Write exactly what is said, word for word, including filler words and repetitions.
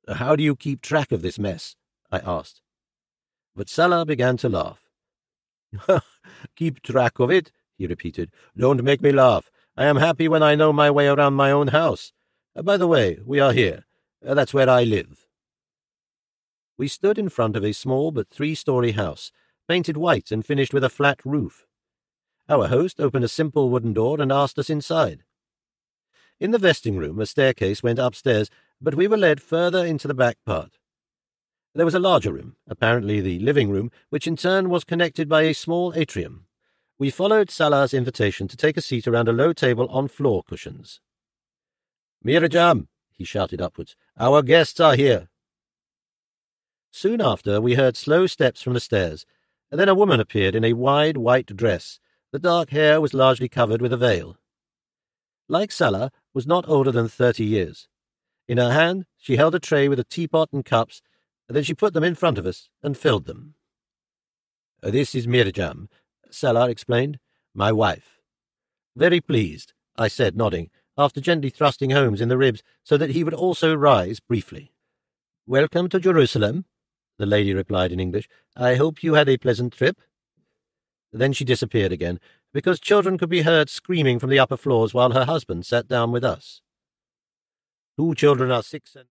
"How do you keep track of this mess?" I asked. But Salah began to laugh. "Keep track of it?" he repeated. "Don't make me laugh. I am happy when I know my way around my own house. Uh, by the way, we are here. Uh, that's where I live." We stood in front of a small but three-story house, painted white and finished with a flat roof. Our host opened a simple wooden door and asked us inside. In the vesting room, a staircase went upstairs, but we were led further into the back part. There was a larger room, apparently the living room, which in turn was connected by a small atrium. We followed Salah's invitation to take a seat around a low table on floor cushions. "Mirjam," he shouted upwards, "our guests are here." Soon after, we heard slow steps from the stairs, and then a woman appeared in a wide white dress. The dark hair was largely covered with a veil. Like Salah, was not older than thirty years. In her hand, she held a tray with a teapot and cups, and then she put them in front of us and filled them. "This is Mirjam," Salah explained, "my wife." "Very pleased," I said, nodding, after gently thrusting Holmes in the ribs so that he would also rise briefly. "Welcome to Jerusalem," the lady replied in English. "I hope you had a pleasant trip." Then she disappeared again, because children could be heard screaming from the upper floors while her husband sat down with us. Two children are six and